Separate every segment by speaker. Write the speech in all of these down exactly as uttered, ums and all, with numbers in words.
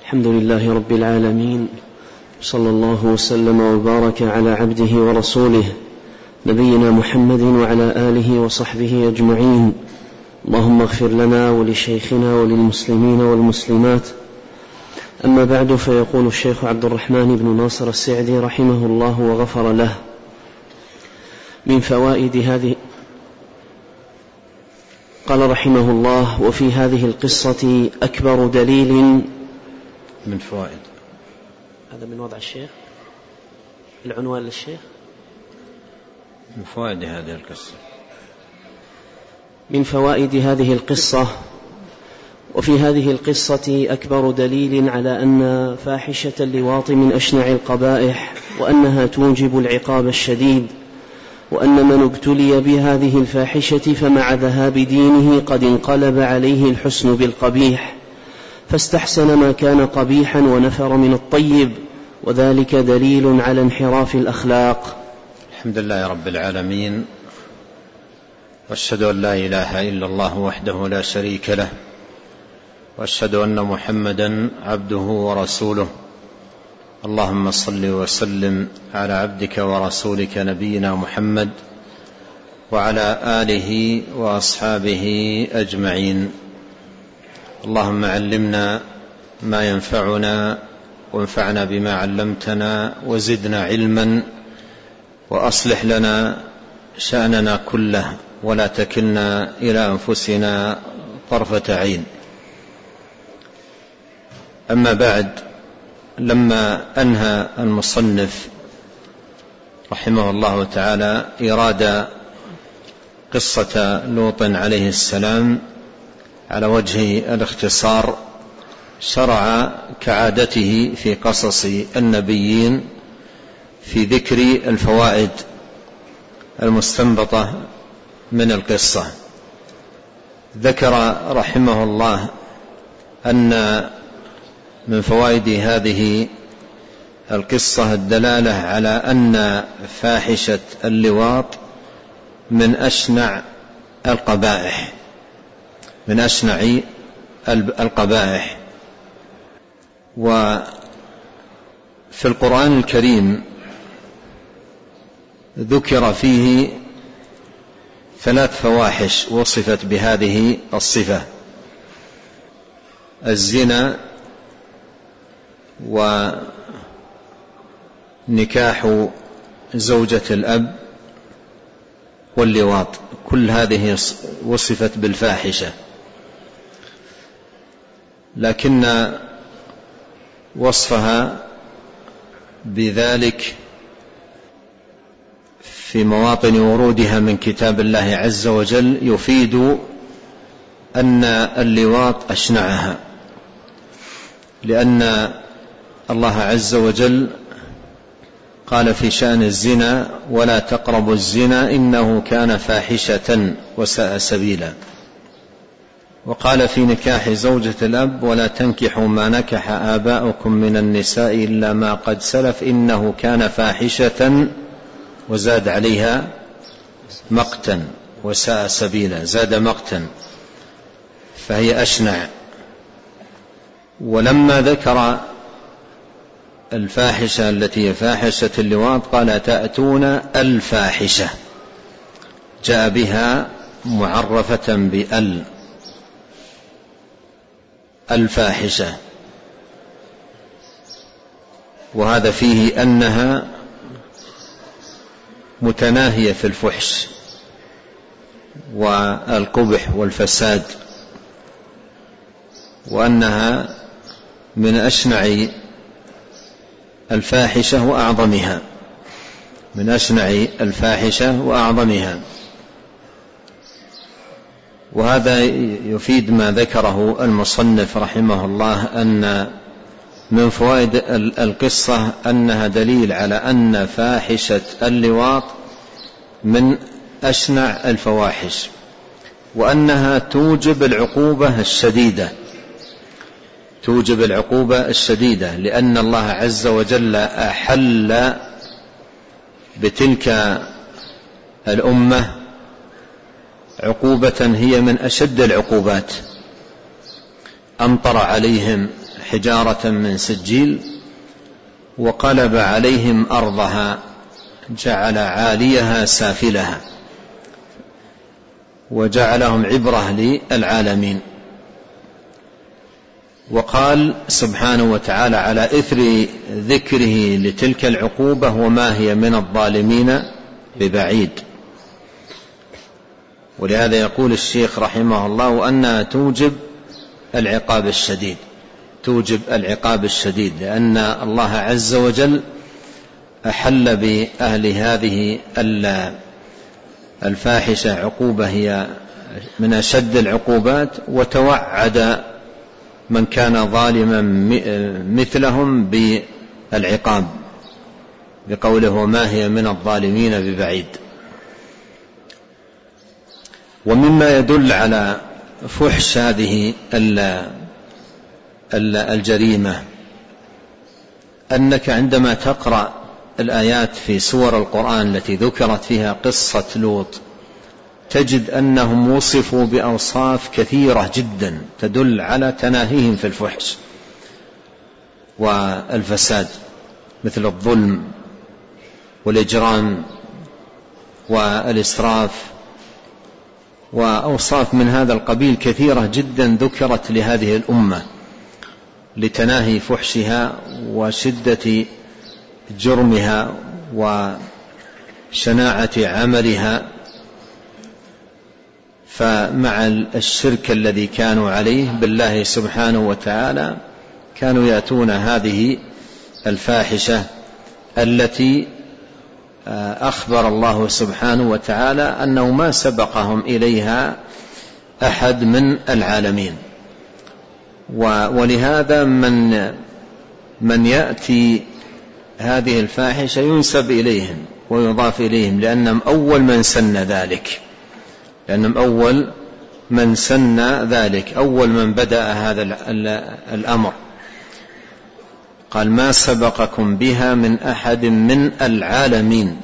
Speaker 1: الحمد لله رب العالمين، صلى الله وسلم وبارك على عبده ورسوله نبينا محمد وعلى آله وصحبه أجمعين. اللهم اغفر لنا ولشيخنا وللمسلمين والمسلمات. أما بعد، فيقول الشيخ عبد الرحمن بن ناصر السعدي رحمه الله وغفر له: من فوائد هذه، قال رحمه الله: وفي هذه القصة أكبر دليل
Speaker 2: من فوائد.
Speaker 1: هذا من وضع الشيخ، العنوان للشيخ.
Speaker 2: من فوائد هذه القصة
Speaker 1: من فوائد هذه القصة وفي هذه القصة أكبر دليل على أن فاحشة اللواط من أشنع القبائح، وأنها توجب العقاب الشديد، وأن من ابتلي بهذه الفاحشة فمع ذهاب دينه قد انقلب عليه الحسن بالقبيح، فاستحسن ما كان قبيحا ونفر من الطيب، وذلك دليل على انحراف الأخلاق.
Speaker 2: الحمد لله رب العالمين، واشهد أن لا إله إلا الله وحده لا شريك له، واشهد أن محمدا عبده ورسوله. اللهم صل وسلم على عبدك ورسولك نبينا محمد وعلى آله وأصحابه أجمعين. اللهم علمنا ما ينفعنا، وانفعنا بما علمتنا، وزدنا علما، وأصلح لنا شأننا كله، ولا تكلنا إلى أنفسنا طرفة عين. أما بعد، لما أنهى المصنف رحمه الله تعالى إيراد قصة لوط عليه السلام على وجه الاختصار، شرع كعادته في قصص النبيين في ذكر الفوائد المستنبطة من القصة. ذكر رحمه الله أن من فوائد هذه القصة الدلالة على أن فاحشة اللواط من أشنع القبائح من أشنع القبائح وفي القرآن الكريم ذكر فيه ثلاث فواحش وصفت بهذه الصفة: الزنا، ونكاح زوجة الأب، واللواط. كل هذه وصفت بالفاحشة، لكن وصفها بذلك في مواطن ورودها من كتاب الله عز وجل يفيد أن اللواط أشنعها، لأن الله عز وجل قال في شأن الزنا: ولا تقربوا الزنا إنه كان فاحشة وساء سبيلا. وقال في نكاح زوجة الأب: ولا تنكحوا ما نكح آباؤكم من النساء إلا ما قد سلف إنه كان فاحشة، وزاد عليها مقتا وساء سبيلا، زاد مقتا، فهي أشنع. ولما ذكر الفاحشة التي هي فاحشة اللواط قال: تأتون الفاحشة، جاء بها معرفة بأل، الفاحشة، وهذا فيه أنها متناهية في الفحش والقبح والفساد، وأنها من أشنع الفاحشة وأعظمها من أشنع الفاحشة وأعظمها. وهذا يفيد ما ذكره المصنف رحمه الله، أن من فوائد القصة أنها دليل على أن فاحشة اللواط من أشنع الفواحش، وأنها توجب العقوبة الشديدة توجب العقوبة الشديدة لأن الله عز وجل أحل بتلك الأمة عقوبة هي من أشد العقوبات، أمطر عليهم حجارة من سجيل وقلب عليهم أرضها جعل عاليها سافلها وجعلهم عبرة للعالمين. وقال سبحانه وتعالى على إثر ذكره لتلك العقوبة: وما هي من الظالمين ببعيد. ولهذا يقول الشيخ رحمه الله: وأنها توجب العقاب الشديد، توجب العقاب الشديد، لأن الله عز وجل أحل بأهل هذه الفاحشة عقوبة هي من أشد العقوبات، وتوعد من كان ظالما مثلهم بالعقاب بقوله: وما هي من الظالمين ببعيد. ومما يدل على فحش هذه الجريمة أنك عندما تقرأ الآيات في سور القرآن التي ذكرت فيها قصة لوط تجد أنهم وصفوا بأوصاف كثيرة جدا تدل على تناهيهم في الفحش والفساد، مثل الظلم والإجرام والإسراف، وأوصاف من هذا القبيل كثيرة جدا ذكرت لهذه الأمة لتناهي فحشها وشدة جرمها وشناعة عملها. فمع الشرك الذي كانوا عليه بالله سبحانه وتعالى كانوا يأتون هذه الفاحشة التي أخبر الله سبحانه وتعالى أنه ما سبقهم إليها أحد من العالمين. ولهذا من من يأتي هذه الفاحشة ينسب إليهم ويضاف إليهم، لأنهم أول من سن ذلك، لأنهم أول من سن ذلك، أول من بدأ هذا الأمر. قال: ما سبقكم بها من أحد من العالمين.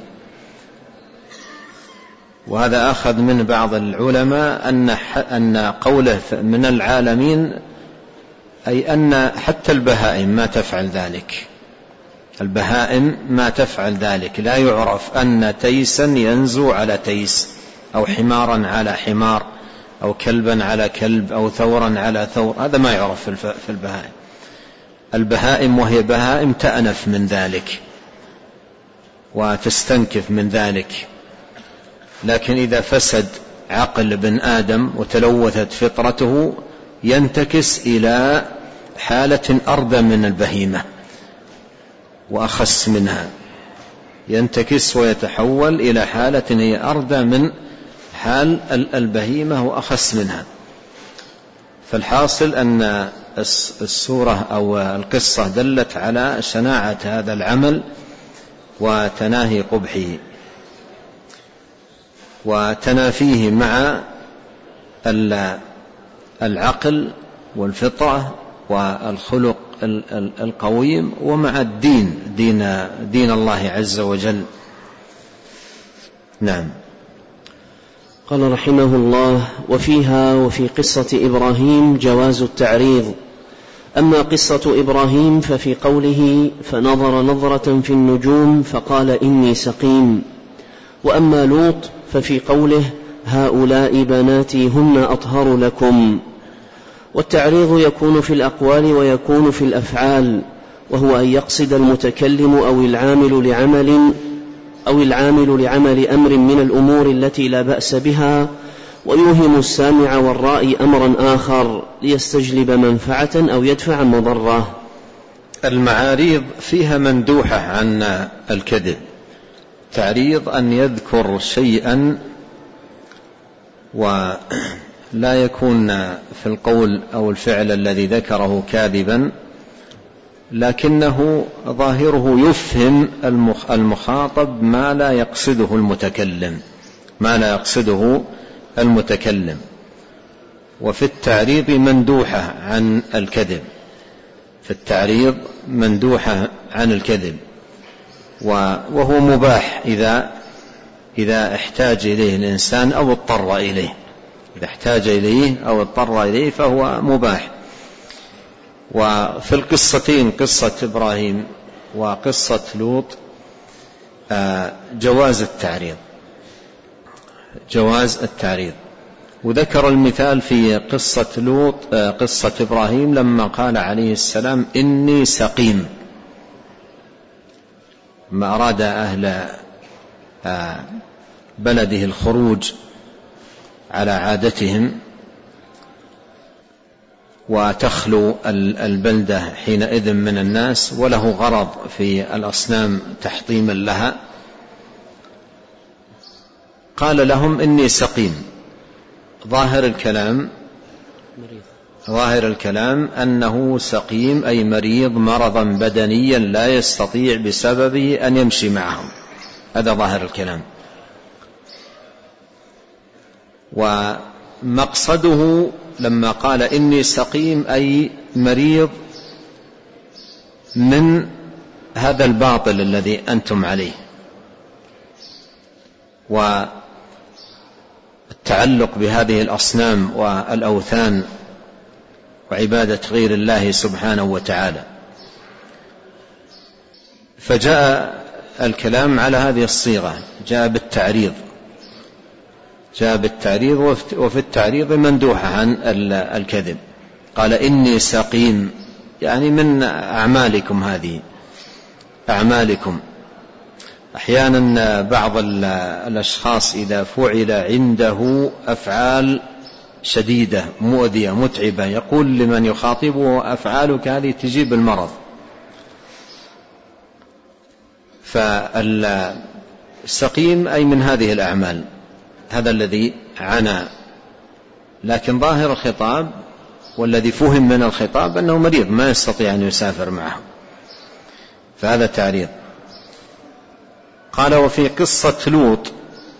Speaker 2: وهذا أخذ من بعض العلماء أن أن قوله من العالمين أي أن حتى البهائم ما تفعل ذلك، البهائم ما تفعل ذلك، لا يعرف أن تيسا ينزو على تيس، أو حمارا على حمار، أو كلبا على كلب، أو ثورا على ثور، هذا ما يعرف في البهائم. البهائم وهي بهائم تأنف من ذلك وتستنكف من ذلك، لكن إذا فسد عقل ابن آدم وتلوثت فطرته ينتكس إلى حالة أرضى من البهيمة وأخس منها، ينتكس ويتحول إلى حالة هي أرضى من حال البهيمة وأخس منها. فالحاصل أن السورة أو القصة دلت على شناعة هذا العمل وتناهي قبحه وتنافيه مع العقل والفطرة والخلق القويم ومع الدين دين, دين الله عز وجل. نعم.
Speaker 1: قال رحمه الله: وفيها وفي قصة إبراهيم جواز التعريض. أما قصة إبراهيم ففي قوله: فنظر نظرة في النجوم فقال إني سقيم. وأما لوط ففي قوله: هؤلاء بناتي هن أطهر لكم. والتعريض يكون في الأقوال ويكون في الأفعال، وهو أن يقصد المتكلم أو العامل لعمل أو العامل لعمل أمر من الأمور التي لا بأس بها، ويوهم السامع والرائي أمرا آخر ليستجلب منفعة أو يدفع مضرة.
Speaker 2: المعاريض فيها مندوحة عن الكذب. تعريض أن يذكر شيئا ولا يكون في القول أو الفعل الذي ذكره كاذبا، لكنه ظاهره يفهم المخاطب ما لا يقصده المتكلم ما لا يقصده المتكلم. وفي التعريض مندوحة عن الكذب، في التعريض مندوحة عن الكذب، وهو مباح إذا إذا احتاج إليه الإنسان أو اضطر إليه، إذا احتاج إليه أو اضطر إليه فهو مباح. وفي القصتين قصة إبراهيم وقصة لوط جواز التعريض جواز التعريض وذكر المثال في قصة لوط قصة إبراهيم لما قال عليه السلام إني سقيم، ما أراد أهل بلده الخروج على عادتهم وتخلو البلدة حينئذ من الناس، وله غرض في الأصنام تحطيما لها، قال لهم إني سقيم. ظاهر الكلام ظاهر الكلام أنه سقيم أي مريض مرضا بدنيا لا يستطيع بسببه أن يمشي معهم، هذا ظاهر الكلام. ومقصده لما قال إني سقيم أي مريض من هذا الباطل الذي أنتم عليه، والتعلق بهذه الأصنام والأوثان وعبادة غير الله سبحانه وتعالى. فجاء الكلام على هذه الصيغة، جاء بالتعريض جاء بالتعريض وفي التعريض مندوحة عن الكذب. قال إني سقيم يعني من أعمالكم، هذه أعمالكم. أحيانا بعض الأشخاص إذا فعل عنده أفعال شديدة مؤذية متعبة يقول لمن يخاطبه أفعالك هذه تجيب المرض، فالسقيم أي من هذه الأعمال، هذا الذي عنى. لكن ظاهر الخطاب والذي فهم من الخطاب أنه مريض ما يستطيع أن يسافر معه، فهذا تعريض. قال وفي قصة لوط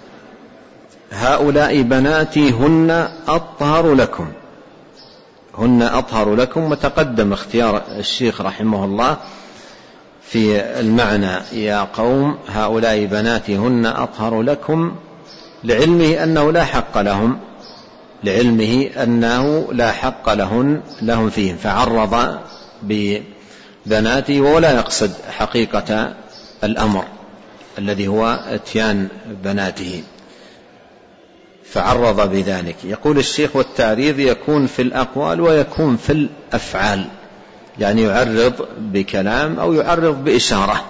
Speaker 2: هؤلاء بناتي هن أطهر لكم، هن أطهر لكم، وتقدم اختيار الشيخ رحمه الله في المعنى يا قوم هؤلاء بناتي هن أطهر لكم، لعلمه أنه لا حق لهم لعلمه أنه لا حق لهن لهم فيهم، فعرض ببناته ولا يقصد حقيقة الأمر الذي هو اتيان بناته، فعرض بذلك. يقول الشيخ والتعريض يكون في الأقوال ويكون في الأفعال، يعني يعرض بكلام أو يعرض بإشارة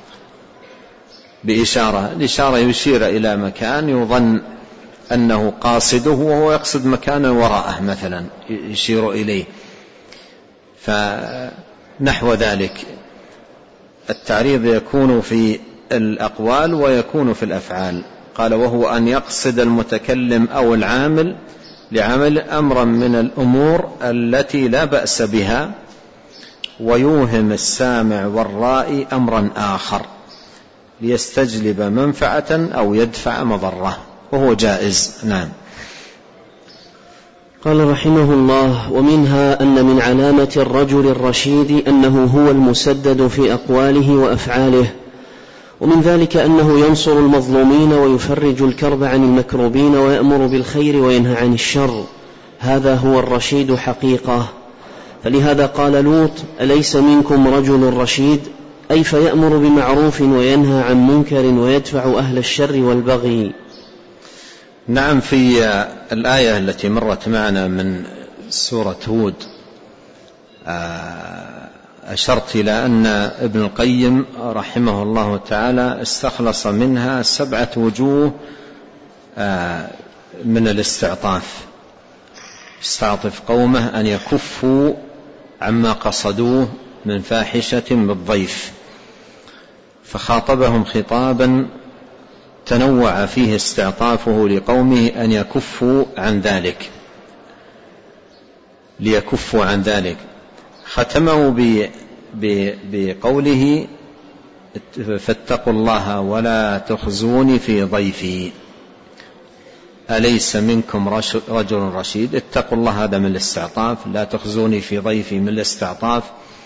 Speaker 2: بإشارة الإشارة يشير إلى مكان يظن أنه قاصده وهو يقصد مكانا وراءه مثلا يشير إليه، فنحو ذلك. التعريض يكون في الأقوال ويكون في الأفعال. قال وهو أن يقصد المتكلم أو العامل لعمل أمرا من الأمور التي لا بأس بها، ويوهم السامع والرائي أمرا آخر ليستجلب منفعة أو يدفع مضرة، وهو جائز. نعم.
Speaker 1: قال رحمه الله ومنها أن من علامة الرجل الرشيد أنه هو المسدد في أقواله وأفعاله، ومن ذلك أنه ينصر المظلومين ويفرج الكرب عن المكروبين ويأمر بالخير وينهى عن الشر، هذا هو الرشيد حقيقة. فلهذا قال لوط أليس منكم رجل رشيد، أي فيأمر بمعروف وينهى عن منكر ويدفع أهل الشر والبغي.
Speaker 2: نعم. في الآية التي مرت معنا من سورة هود أشرت إلى أن ابن القيم رحمه الله تعالى استخلص منها سبعة وجوه من الاستعطاف، استعطف قومه أن يكفوا عما قصدوه من فاحشة بالضيف، فخاطبهم خطابا تنوع فيه استعطافه لقومه أن يكفوا عن ذلك ليكفوا عن ذلك. ختمه بقوله فاتقوا الله ولا تخزوني في ضيفي، أليس منكم رجل رشيد، اتقوا الله هذا من الاستعطاف، لا تخزوني في ضيفي من الاستعطاف،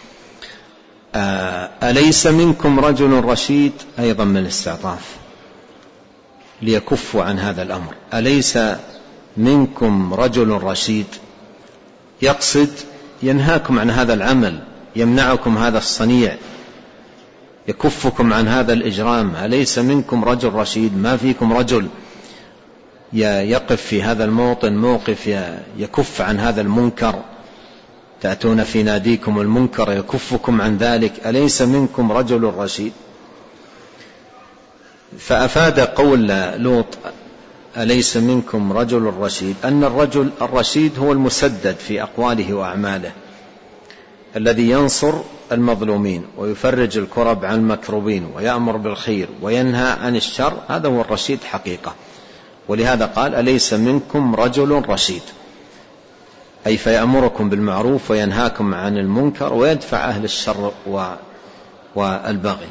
Speaker 2: أليس منكم رجل رشيد أيضا من الاستعطاف ليكفوا عن هذا الأمر. أليس منكم رجل رشيد يقصد ينهاكم عن هذا العمل، يمنعكم هذا الصنيع، يكفكم عن هذا الإجرام. أليس منكم رجل رشيد؟ ما فيكم رجل يقف في هذا الموطن موقف يكف عن هذا المنكر؟ تأتون في ناديكم المنكر يكفكم عن ذلك، أليس منكم رجل رشيد؟ فأفاد قول لوط أليس منكم رجل رشيد أن الرجل الرشيد هو المسدد في أقواله وأعماله، الذي ينصر المظلومين ويفرج الكرب عن المكروبين ويأمر بالخير وينهى عن الشر، هذا هو الرشيد حقيقة. ولهذا قال أليس منكم رجل رشيد، أي فيأمركم بالمعروف وينهاكم عن المنكر ويدفع أهل الشر والبغي.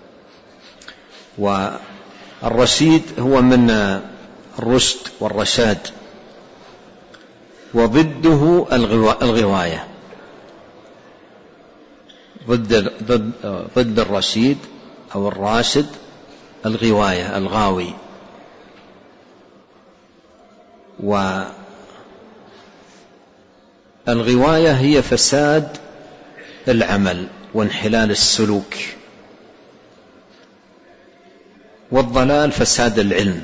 Speaker 2: والرشيد هو من الرشد والرشاد، وضده الغواية. ضد ضد ضد الرشيد أو الراشد الغواية، الغاوي. والغواية هي فساد العمل وانحلال السلوك، والضلال فساد العلم،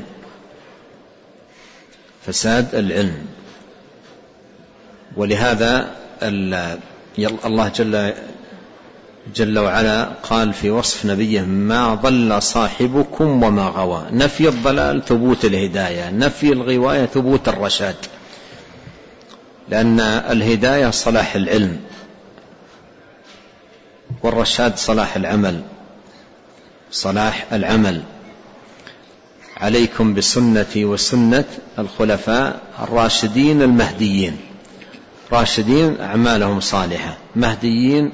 Speaker 2: فساد العلم. ولهذا الله جل جل وعلا قال في وصف نبيه ما ضل صاحبكم وما غوى. نفي الضلال ثبوت الهداية، نفي الغواية ثبوت الرشاد، لأن الهداية صلاح العلم والرشاد صلاح العمل، صلاح العمل. عليكم بسنتي وسنة الخلفاء الراشدين المهديين. راشدين أعمالهم صالحة، مهديين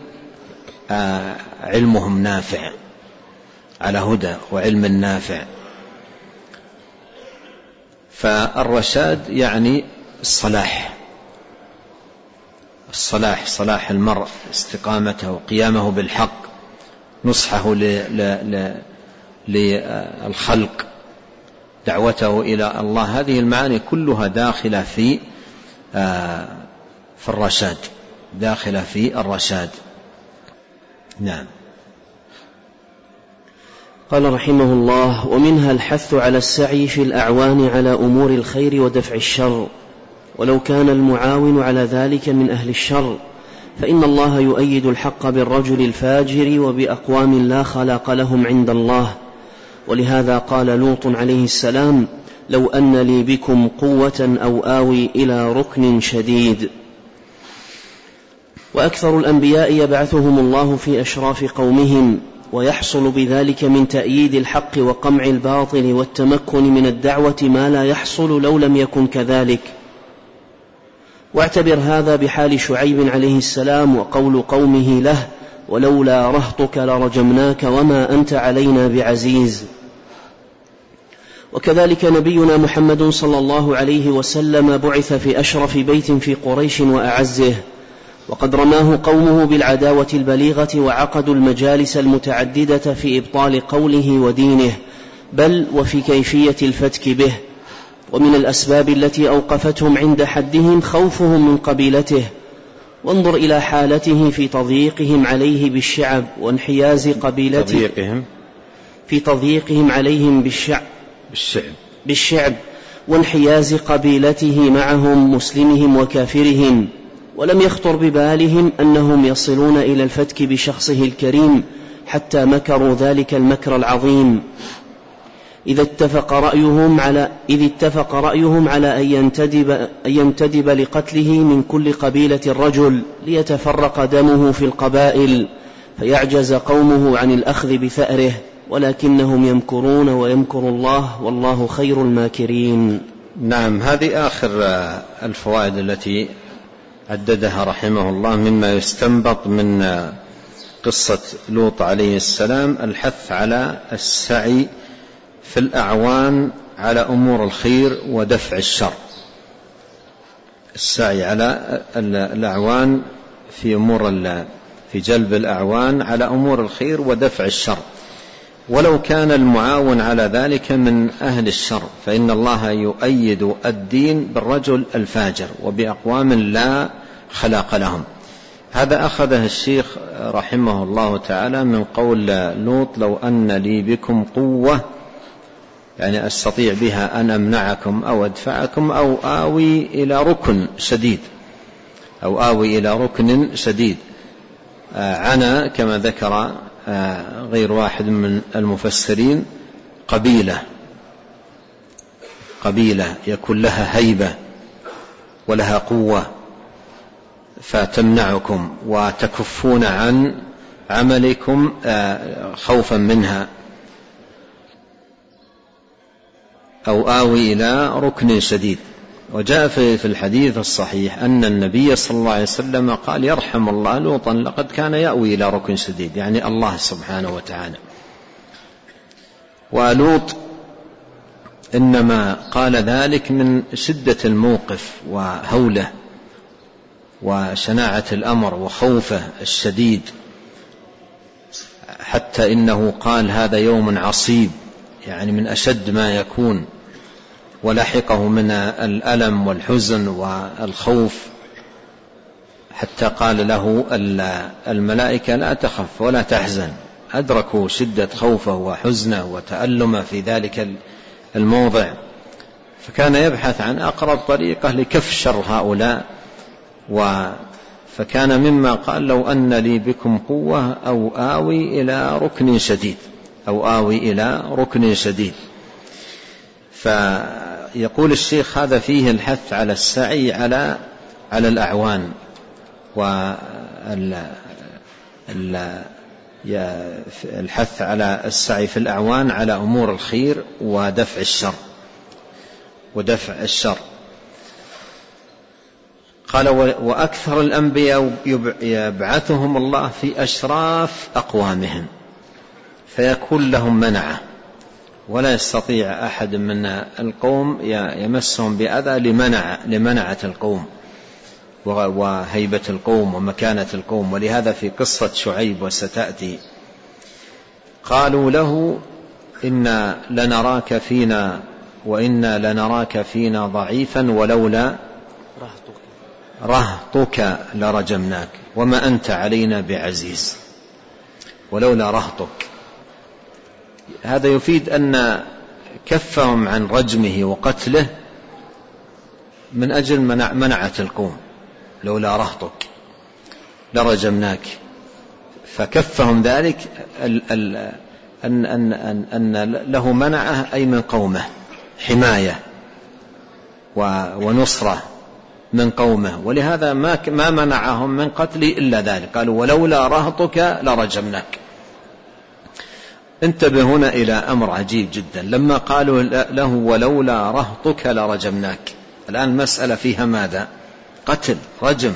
Speaker 2: علمهم نافع على هدى وعلم نافع. فالرشاد يعني الصلاح، الصلاح صلاح المرء، استقامته وقيامه بالحق، نصحه للخلق، دعوته إلى الله. هذه المعاني كلها داخلة في في الرشاد، داخلة في الرشاد. نعم.
Speaker 1: قال رحمه الله: ومنها الحث على السعي في الأعوان على أمور الخير ودفع الشر، ولو كان المعاون على ذلك من أهل الشر، فإن الله يؤيد الحق بالرجل الفاجر وبأقوام لا خلاق لهم عند الله. ولهذا قال لوط عليه السلام: لو أن لي بكم قوة أو آوي إلى ركن شديد. وأكثر الأنبياء يبعثهم الله في أشراف قومهم، ويحصل بذلك من تأييد الحق وقمع الباطل والتمكن من الدعوة ما لا يحصل لو لم يكن كذلك. واعتبر هذا بحال شعيب عليه السلام وقول قومه له: ولولا رهطك لرجمناك وما أنت علينا بعزيز. وكذلك نبينا محمد صلى الله عليه وسلم بعث في أشرف بيت في قريش وأعزه، وقد رماه قومه بالعداوة البليغة وعقدوا المجالس المتعددة في إبطال قوله ودينه، بل وفي كيفية الفتك به. ومن الأسباب التي أوقفتهم عند حدهم خوفهم من قبيلته. وانظر إلى حالته في تضييقهم عليه بالشعب وانحياز قبيلته
Speaker 2: تضييقهم
Speaker 1: في تضييقهم عليهم بالشعب
Speaker 2: بالشعب
Speaker 1: بالشعب وانحياز قبيلته معهم مسلمهم وكافرهم. ولم يخطر ببالهم أنهم يصلون إلى الفتك بشخصه الكريم، حتى مكروا ذلك المكر العظيم. إذا اتفق رأيهم على إذ اتفق رأيهم على أن ينتدب, أن ينتدب لقتله من كل قبيلة الرجل ليتفرق دمه في القبائل، فيعجز قومه عن الأخذ بثأره، ولكنهم يمكرون ويمكر الله والله خير الماكرين.
Speaker 2: نعم. هذه آخر الفوائد التي عددها رحمه الله مما يستنبط من قصة لوط عليه السلام: الحث على السعي في الأعوان على أمور الخير ودفع الشر. السعي على الأعوان في أمور في جلب الأعوان على أمور الخير ودفع الشر، ولو كان المعاون على ذلك من أهل الشر، فإن الله يؤيد الدين بالرجل الفاجر وبأقوام لا خلاق لهم. هذا أخذه الشيخ رحمه الله تعالى من قول لوط: لو أن لي بكم قوة، يعني أستطيع بها أن أمنعكم أو أدفعكم أو آوي إلى ركن شديد أو آوي إلى ركن شديد. عنا كما ذكر غير واحد من المفسرين قبيلة قبيلة يكون لها هيبة ولها قوة فتمنعكم وتكفون عن عملكم خوفا منها، أو آوي إلى ركن شديد. وجاء في الحديث الصحيح أن النبي صلى الله عليه وسلم قال: يرحم الله لوطا لقد كان يأوي إلى ركن شديد، يعني الله سبحانه وتعالى. ولوط إنما قال ذلك من شدة الموقف وهوله وشناعة الأمر وخوفه الشديد، حتى إنه قال: هذا يوم عصيب، يعني من أشد ما يكون، ولحقه من الألم والحزن والخوف، حتى قال له الملائكة: لا تخف ولا تحزن. أدركوا شدة خوفه وحزنه وتألمه في ذلك الموضع، فكان يبحث عن أقرب طريقة لكف شر هؤلاء. فكان مما قال: لو أن لي بكم قوة أو آوي إلى ركن شديد أو آوي إلى ركن شديد. فيقول الشيخ: هذا فيه الحث على السعي على على الأعوان، والحث على السعي في الأعوان على أمور الخير ودفع الشر ودفع الشر. قال: وأكثر الأنبياء يبعثهم الله في أشراف أقوامهم فيكون لهم منعة، ولا يستطيع أحد من القوم يمسهم بأذى لمنع لمنعة القوم وهيبة القوم ومكانة القوم. ولهذا في قصة شعيب وستأتي قالوا له: إنا لنراك فينا وإنا لنراك فينا ضعيفا ولولا رهطك لرجمناك وما أنت علينا بعزيز. ولولا رهطك، هذا يفيد أن كفهم عن رجمه وقتله من أجل منعة القوم. لولا رهطك لرجمناك، فكفهم ذلك أن, أن, أن, أن له منعه أي من قومه، حماية ونصرة من قومه. ولهذا ما منعهم من قتله إلا ذلك، قالوا: ولولا رهطك لرجمناك. انتبه هنا إلى أمر عجيب جدا، لما قالوا له: ولولا رهطك لرجمناك، الآن المسألة فيها ماذا؟ قتل، رجم،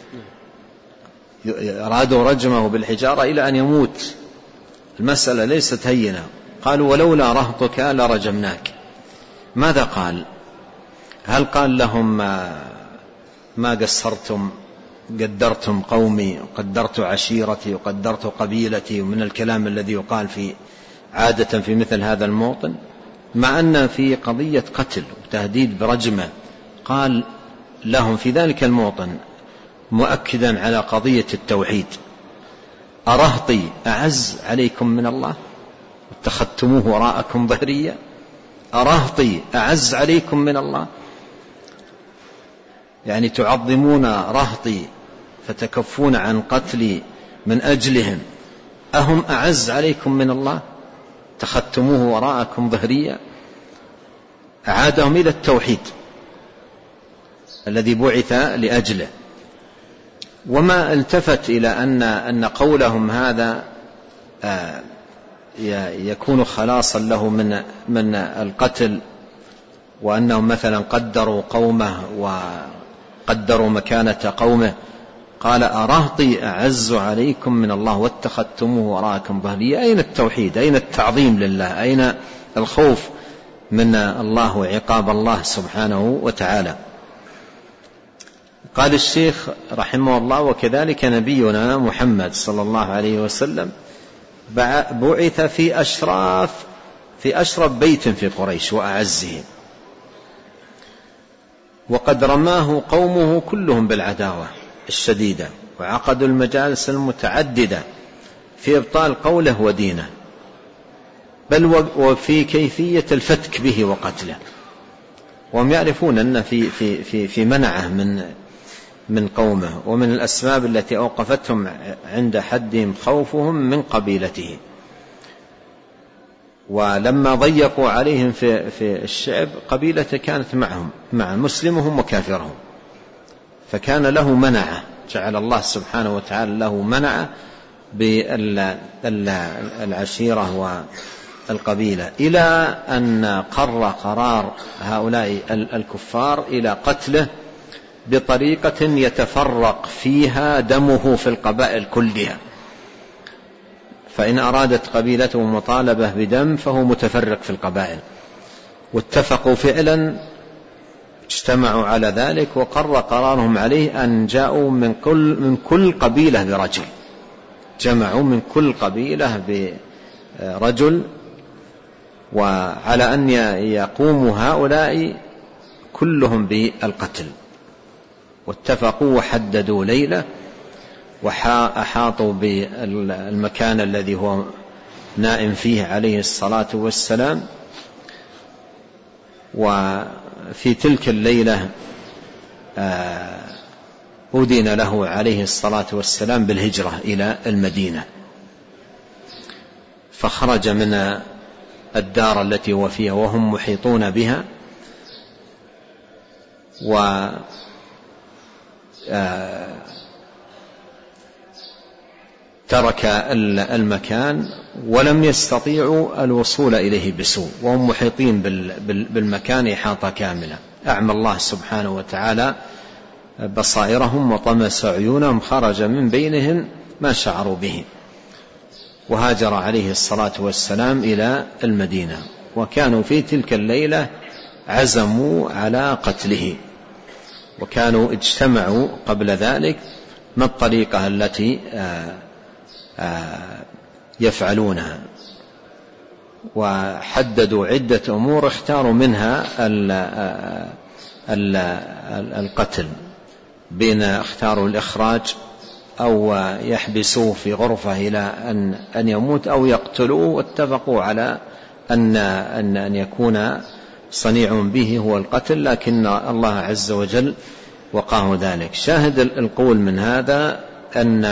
Speaker 2: أرادوا رجمه بالحجارة إلى أن يموت. المسألة ليست هينة. قالوا: ولولا رهطك لرجمناك. ماذا قال؟ هل قال لهم ما قصرتم، قدرتم قومي وقدرت عشيرتي وقدرت قبيلتي، ومن الكلام الذي يقال في عادة في مثل هذا الموطن، مع أن في قضية قتل وتهديد برجمة، قال لهم في ذلك الموطن مؤكدا على قضية التوحيد: أرهطي أعز عليكم من الله اتخذتموه وراءكم ظهريا؟ أرهطي أعز عليكم من الله، يعني تعظمون رهطي فتكفون عن قتلي من أجلهم، أهم أعز عليكم من الله اتخذتموه وراءكم ظهريا؟ أعادهم إلى التوحيد الذي بعث لأجله. وما التفت إلى أن أن قولهم هذا يكون خلاصا له من من القتل، وأنهم مثلا قدروا قومه وقدروا مكانة قومه. قال: أرهطي أعز عليكم من الله واتخذتموه وراءكم ظهريا. أين التوحيد؟ أين التعظيم لله؟ أين الخوف من الله وعقاب الله سبحانه وتعالى؟ قال الشيخ رحمه الله: وكذلك نبينا محمد صلى الله عليه وسلم بعث في أشراف في أشرف بيت في قريش وأعزهم، وقد رماه قومه كلهم بالعداوة الشديدة وعقدوا المجالس المتعددة في إبطال قوله ودينه، بل وفي كيفية الفتك به وقتله. وهم يعرفون أن في, في, في, في منعه من, من قومه، ومن الأسباب التي أوقفتهم عند حدهم خوفهم من قبيلته. ولما ضيقوا عليهم في, في الشعب، قبيلة كانت معهم مع مسلمهم وكافرهم، فكان له منعه، جعل الله سبحانه وتعالى له منعه بالعشيرة والقبيلة، إلى أن قر قرار هؤلاء الكفار إلى قتله بطريقة يتفرق فيها دمه في القبائل كلها. فإن أرادت قبيلته مطالبة بدم فهو متفرق في القبائل. واتفقوا فعلا، اجتمعوا على ذلك، وقر قرارهم عليه أن جاءوا من كل, من كل قبيلة برجل، جمعوا من كل قبيلة برجل، وعلى أن يقوموا هؤلاء كلهم بالقتل. واتفقوا وحددوا ليلة، وأحاطوا بالمكان الذي هو نائم فيه عليه الصلاة والسلام. وفي تلك الليلة أذن له عليه الصلاة والسلام بالهجرة إلى المدينة، فخرج من الدار التي هو فيها وهم محيطون بها، و ترك المكان ولم يستطيعوا الوصول إليه بسوء، وهم محيطين بالمكان إحاطة كاملة. أعمى الله سبحانه وتعالى بصائرهم وطمس عيونهم، خرج من بينهم ما شعروا به. وهاجر عليه الصلاة والسلام إلى المدينة، وكانوا في تلك الليلة عزموا على قتله، وكانوا اجتمعوا قبل ذلك ما الطريقة التي يفعلونها، وحددوا عدة أمور اختاروا منها القتل، بين اختاروا الإخراج أو يحبسوه في غرفة إلى أن يموت أو يقتلوه. واتفقوا على أن, أن, أن يكون صنيع به هو القتل، لكن الله عز وجل وقاه ذلك. شاهد القول من هذا أن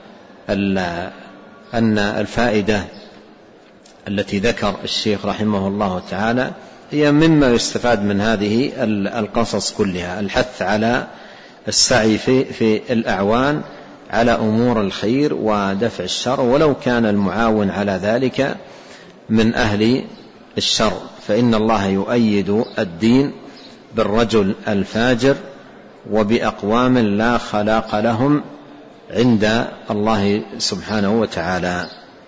Speaker 2: أن الفائدة التي ذكر الشيخ رحمه الله تعالى هي مما يستفاد من هذه القصص كلها، الحث على السعي في, في الأعوان على أمور الخير ودفع الشر، ولو كان المعاون على ذلك من أهل الشر، فإن الله يؤيد الدين بالرجل الفاجر وبأقوام لا خلاق لهم عند الله سبحانه وتعالى.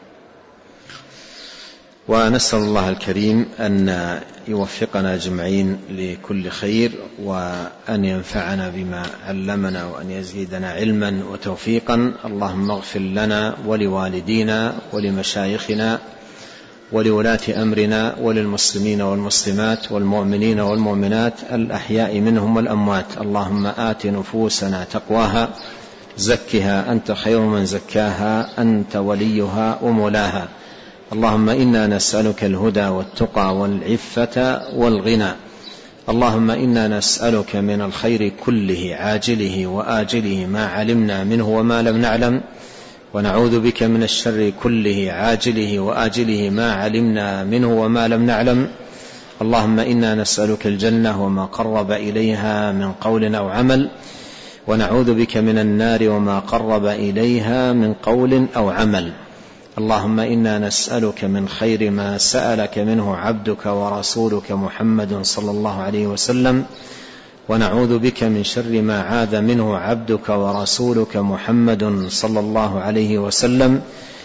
Speaker 2: ونسأل الله الكريم أن يوفقنا أجمعين لكل خير، وأن ينفعنا بما علمنا، وأن يزيدنا علما وتوفيقا. اللهم اغفر لنا ولوالدينا ولمشايخنا ولولاة أمرنا وللمسلمين والمسلمات والمؤمنين والمؤمنات الأحياء منهم والأموات. اللهم آت نفوسنا تقواها، زكها أنت خير من زكاها، أنت وليها ومولاها. اللهم إنا نسألك الهدى والتقى والعفة والغنى. اللهم إنا نسألك من الخير كله عاجله وآجله ما علمنا منه وما لم نعلم، ونعوذ بك من الشر كله عاجله وآجله ما علمنا منه وما لم نعلم. اللهم إنا نسألك الجنة وما قرب إليها من قول أو عمل، ونعوذ بك من النار وما قرب إليها من قول أو عمل. اللهم إنا نسألك من خير ما سألك منه عبدك ورسولك محمد صلى الله عليه وسلم، ونعوذ بك من شر ما عاذ منه عبدك ورسولك محمد صلى الله عليه وسلم،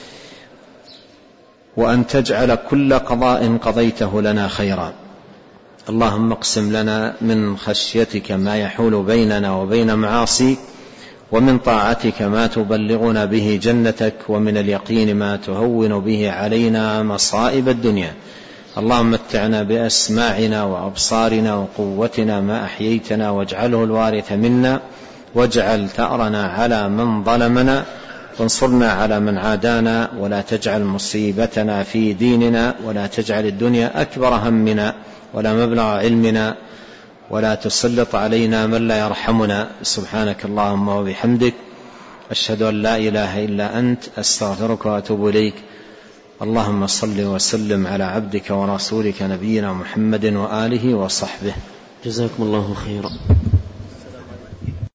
Speaker 2: وأن تجعل كل قضاء قضيته لنا خيرا. اللهم اقسم لنا من خشيتك ما يحول بيننا وبين معاصيك، ومن طاعتك ما تبلغنا به جنتك، ومن اليقين ما تهون به علينا مصائب الدنيا. اللهم متعنا بأسماعنا وأبصارنا وقوتنا ما أحييتنا، واجعله الوارث منا، واجعل ثأرنا على من ظلمنا وانصرنا على من عادانا ولا تجعل مصيبتنا في ديننا ولا تجعل الدنيا أكبر همنا ولا مبلغ علمنا ولا تسلط علينا من لا يرحمنا. سبحانك اللهم وبحمدك أشهد أن لا إله إلا أنت أستغفرك وأتوب إليك. اللهم صل وسلم على عبدك ورسولك نبينا محمد وآله وصحبه.
Speaker 1: جزاكم الله خيرا.